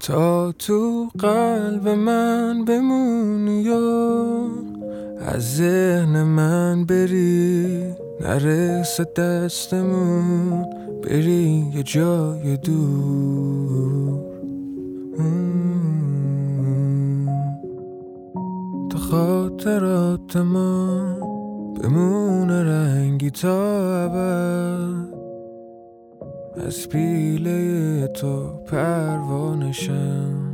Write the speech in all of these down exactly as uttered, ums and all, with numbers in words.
تا تو قلب من بمونی یا از ذهن من بری، نرسه دستمون بری یه جای دور. تا خاطرات ما بمونه رنگی تا ابد، از پیله تو پروانشم.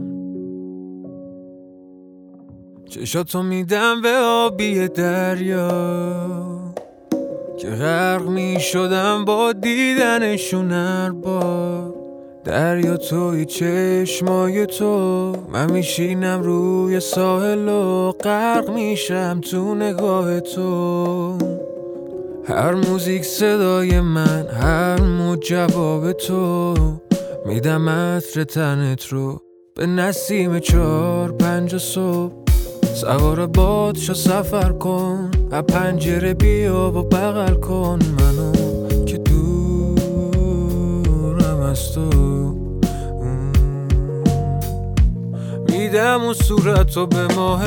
چشاتو میدم به آبی دریا که غرق میشدم با دیدنشون هر بار. دریا توی چشمای تو، من میشینم روی ساحل و غرق میشم تو نگاه تو. هر موزیک صدای من، هر مو جواب تو. میدم عطر تنت رو به نسیم چار پنج صبح. سوار باد شو سفر کن، از پنجره بیا و بغل کن منو که دورم از تو. میدم اون صورتو به ماه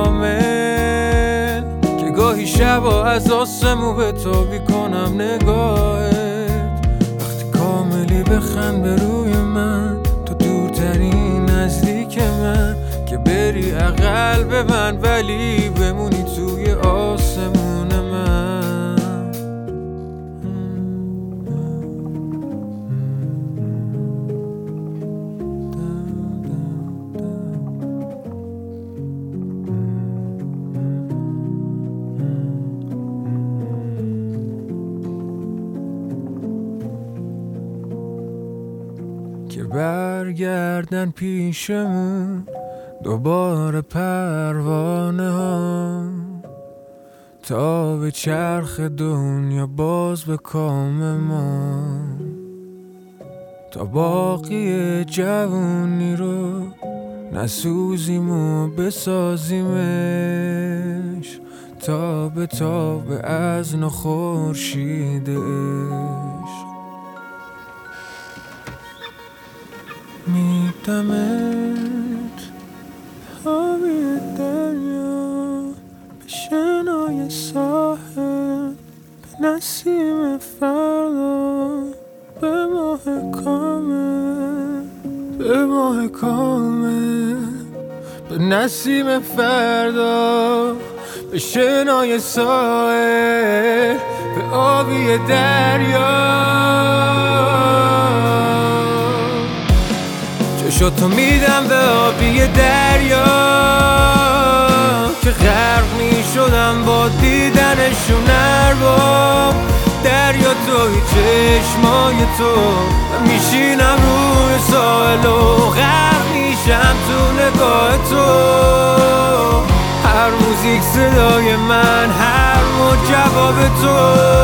کامل که گاهی شبا از آسمون به تو بیکنم نگاهت. وقتی کاملی بخند به روی من، تو دورترین نزدیک من، که بری قلب من ولی بمونی توی آسمون من. که برگردن پیشمون دوباره پروانه ها، تا به چرخ دنیا باز به کام ما. تا باقی جوونی رو نسوزیم و بسازیمش، تا به تا به از نو خورشید عشق. میدمت آبی دریا به شنای ساحل، به نسیم فردا، به ماه کامل، به ماه کامل، به نسیم فردا، به شنای ساحل، به آبی دریا. چشاتو میدم به آبی دریا که غرق میشدم با دیدنشون هر بار. دریا توی چشمای تو، من میشینم روی ساحل و غرق میشم تو نگاه تو. هر موزیک صدای من، هر مو جواب تو.